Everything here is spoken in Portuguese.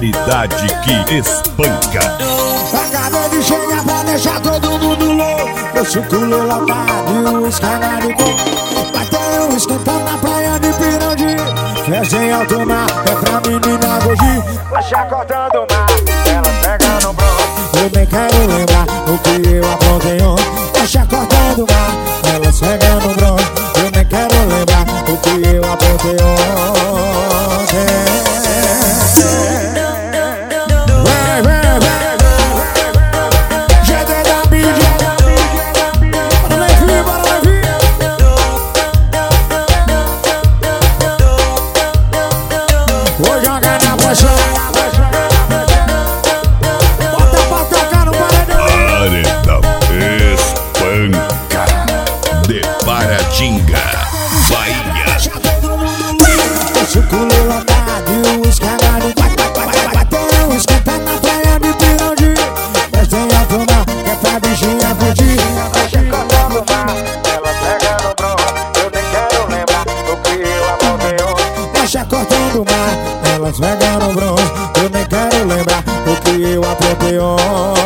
Variedade que espanca. Acabei de chegar pra deixar todo mundo louco. Eu circulei lotado e o escanado com. Vai ter um esquentão na praia de Pirangi. Festa em alto mar, é pra menina Goji. Vai chacotando o mar, elas pegam no bronze. Eu nem quero lembrar o que eu aprontei ontem. Vai chacotando o mar, elas pegam no bronze. Eu nem quero lembrar o que eu aprontei ontem. Vou jogar na poção. Bota pra tocar no paredão. Paredão espanca de Paratinga, Bahia. Eu circulei lotado e o escanado. Vai ter um esquentão na praia de Pirangi. Festa em alto mar, que é pra bichinha fugir. Vai chacotando o mar, ela pega no bronze. Eu nem quero lembrar do que eu aprontei ontem. Vai chacotando o mar, elas pegam no bronze. Eu nem quero lembrar o que eu aprontei ontem.